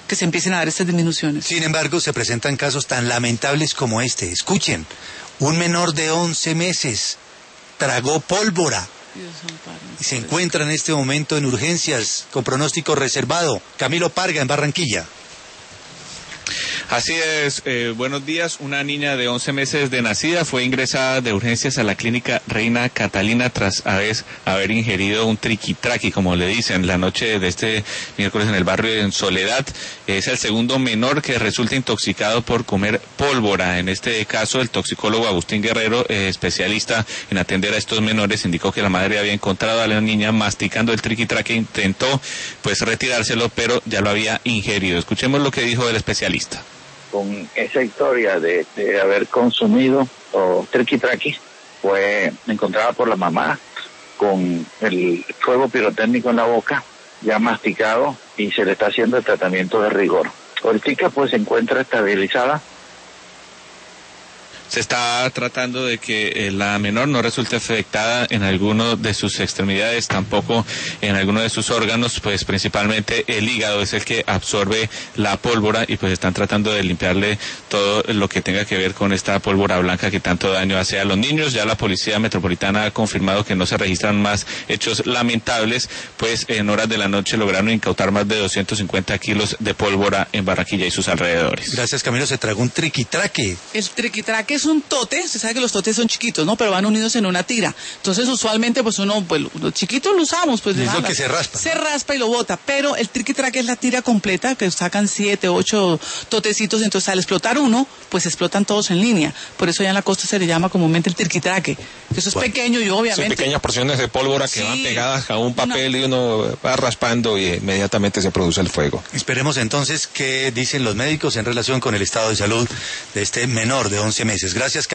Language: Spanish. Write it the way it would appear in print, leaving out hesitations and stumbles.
que se empiecen a dar estas disminuciones. Sin embargo, se presentan casos tan lamentables como este. Escuchen, un menor de 11 meses tragó pólvora y se encuentra en este momento en urgencias con pronóstico reservado. Camilo Parga, en Barranquilla. Así es, buenos días. Una niña de 11 meses de nacida fue ingresada de urgencias a la clínica Reina Catalina tras haber ingerido un triquitraqui, como le dicen, la noche de este miércoles en el barrio de Soledad. Es el segundo menor que resulta intoxicado por comer pólvora. En este caso, el toxicólogo Agustín Guerrero, especialista en atender a estos menores, indicó que la madre había encontrado a la niña masticando el triquitraqui, intentó pues retirárselo, pero ya lo había ingerido. Escuchemos lo que dijo el especialista. Con esa historia de haber consumido triquitraqui, fue encontrada por la mamá con el fuego pirotécnico en la boca, ya masticado, y se le está haciendo el tratamiento de rigor. Ahorita pues se encuentra estabilizada. Se está tratando de que la menor no resulte afectada en alguno de sus extremidades, tampoco en alguno de sus órganos, pues principalmente el hígado es el que absorbe la pólvora y pues están tratando de limpiarle todo lo que tenga que ver con esta pólvora blanca que tanto daño hace a los niños. Ya la Policía Metropolitana ha confirmado que no se registran más hechos lamentables, pues en horas de la noche lograron incautar más de 250 kilos de pólvora en Barranquilla y sus alrededores. Gracias, Camilo. Se tragó un triquitraque. El triquitraque es un tote, se sabe que los totes son chiquitos, ¿no? Pero van unidos en una tira. Entonces, usualmente, pues uno, pues los chiquitos lo usamos, pues. Es lo que se raspa. Se raspa y lo bota, pero el triquitraque es la tira completa, que sacan 7, 8 totecitos, entonces al explotar uno, pues explotan todos en línea. Por eso ya en la costa se le llama comúnmente el triquitraque. Eso es pequeño y obviamente... Son pequeñas porciones de pólvora que van pegadas a un papel y uno va raspando y inmediatamente se produce el fuego. Esperemos entonces qué dicen los médicos en relación con el estado de salud de este menor de 11 meses. Gracias.